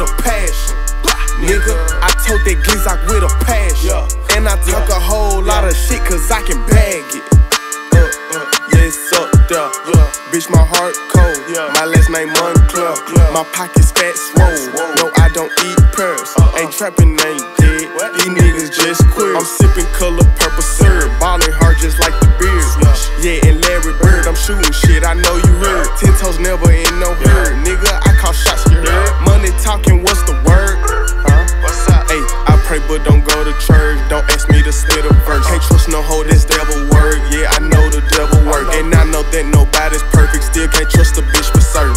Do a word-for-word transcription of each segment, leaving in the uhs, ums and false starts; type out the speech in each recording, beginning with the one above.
a passion. Nigga, I told that Glizzock with a passion. And I talk a whole lot of shit cause I can bag it. Uh, uh, yeah, it's up there. Bitch, my heart cold. My last name Moncler. My pockets fat swole. No, I don't eat pears. Ain't trapping, ain't dead. These niggas just queer. I'm sipping color purple syrup. Ballin' hard just like the beard. Yeah, and Larry Bird, I'm shooting shit, I know you heard. Ten toes never in no herd. Nigga, I call shots, you heard. Money talking, what's the word? Huh? What's up? Ayy, I pray but don't go to church. Don't ask me to spit a verse. Can't trust no hoe, that's devil work. Yeah, I know the devil work. And I know that nobody's perfect. Still can't trust a bitch for certain.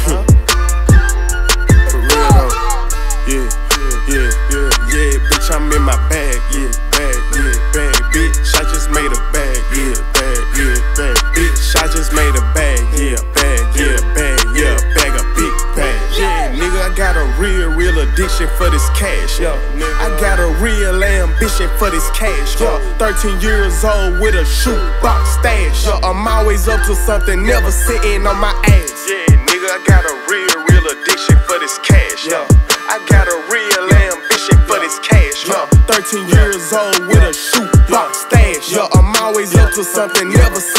For real though. Yeah, yeah, yeah, yeah. Bitch, I'm in my bag. Yeah, bag, yeah, bag. Bitch, I just made a bag. Yeah, bag, yeah, bag. Bitch, I just made a bag. Yeah, bag, yeah, bag, yeah, bag, a big bag. Yeah, nigga, I got a real, real addiction for this cash. Yo, I got a real ambition for this cash. Yo, thirteen years old with a shoebox stash. Yo, I'm always up to something, never sitting on my ass. Yeah, nigga, I got a real, real addiction for this cash. Yo, I got a real ambition for this cash. Yo, thirteen years old with a shoebox stash. Yo, I'm always up to something, never